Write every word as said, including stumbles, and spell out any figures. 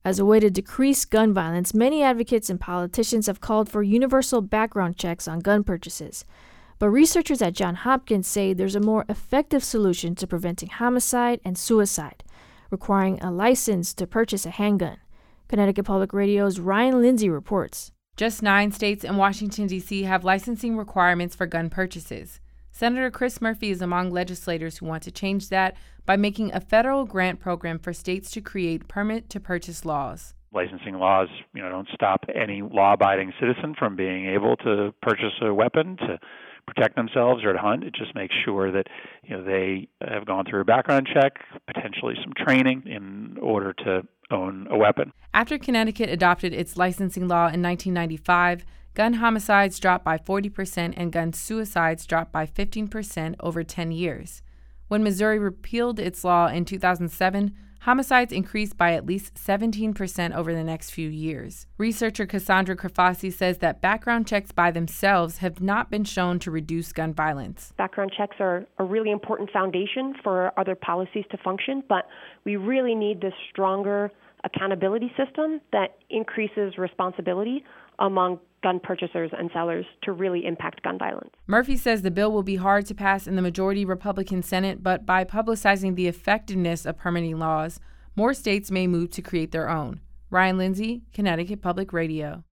As a way to decrease gun violence, many advocates and politicians have called for universal background checks on gun purchases. But researchers at Johns Hopkins say there's a more effective solution to preventing homicide and suicide, requiring a license to purchase a handgun. Connecticut Public Radio's Ryan Lindsay reports. Just nine states and Washington, D C have licensing requirements for gun purchases. Senator Chris Murphy is among legislators who want to change that by making a federal grant program for states to create permit-to-purchase laws. Licensing laws, you know, don't stop any law-abiding citizen from being able to purchase a weapon to protect themselves or to hunt. It just makes sure that, you know, they have gone through a background check, potentially some training in order to own a weapon. After Connecticut adopted its licensing law in nineteen ninety-five, gun homicides dropped by forty percent and gun suicides dropped by fifteen percent over ten years. When Missouri repealed its law in two thousand seven, homicides increased by at least seventeen percent over the next few years. Researcher Cassandra Krafasi says that background checks by themselves have not been shown to reduce gun violence. Background checks are a really important foundation for other policies to function, but we really need this stronger accountability system that increases responsibility among gun purchasers and sellers to really impact gun violence. Murphy says the bill will be hard to pass in the majority Republican Senate, but by publicizing the effectiveness of permitting laws, more states may move to create their own. Ryan Lindsay, Connecticut Public Radio.